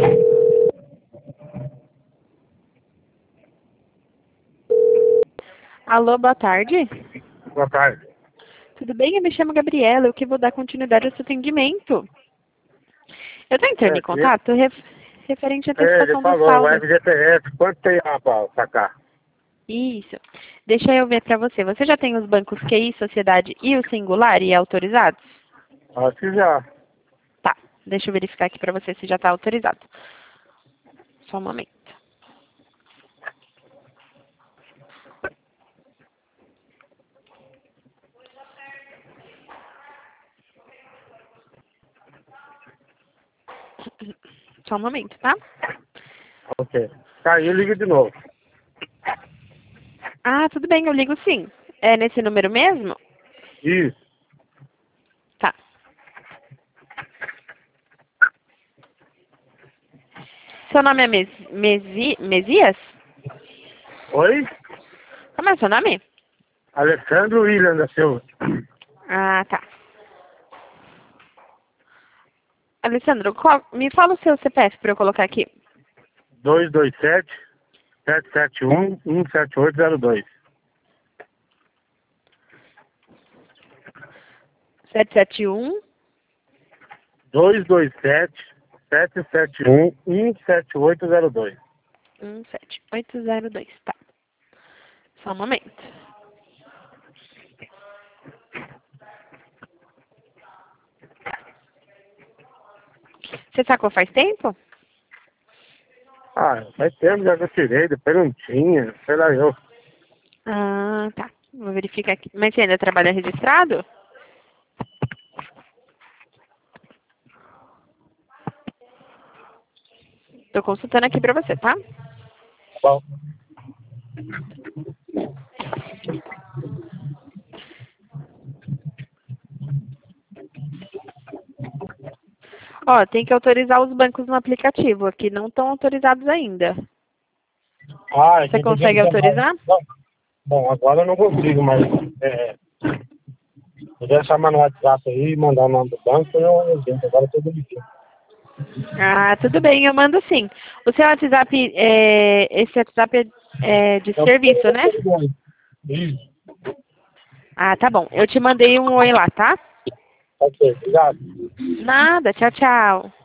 Alô, boa tarde. Boa tarde. Tudo bem? Eu me chamo Gabriela, eu que vou dar continuidade ao seu atendimento. Eu estou entrando em contato referente à Ele antecipação do falou, o saldo. FGTS, quanto tem lá pra sacar? Isso. Deixa eu ver para você. Você já tem os bancos QI, Sociedade e o Singular e autorizados? Acho que já. Tá. Deixa eu verificar aqui para você se já está autorizado. Só um momento. Só um momento, tá? Ok. Caiu, liga de novo. Ah, tudo bem, eu ligo sim. É nesse número mesmo? Isso. Tá. Seu nome é Mesias? Oi? Como é seu nome? Alessandro William da Silva. Ah, tá. Alessandro, me fala o seu CPF para eu colocar aqui. 227-771-17802. 771. 227-771-17802. 17802, tá. Só um momento. Você sacou faz tempo? Ah, faz tempo já que eu tirei, depois não tinha, sei lá eu. Ah, tá. Vou verificar aqui. Mas você ainda trabalha registrado? Tô consultando aqui pra você, tá? Bom, Ó, tem que autorizar os bancos no aplicativo. Aqui não estão autorizados ainda. ah, Você tem que ver consegue que mais. autorizar? Bom, agora eu não consigo, mas se quiser chamar no WhatsApp aí e mandar o nome do banco, eu vejo. Agora eu tô demitido. Ah, tudo bem, eu mando sim. O seu WhatsApp, esse WhatsApp é de serviço, né? Isso, Ah, tá bom. Eu te mandei um oi lá, tá? ok, obrigado. Nada, tchau, tchau.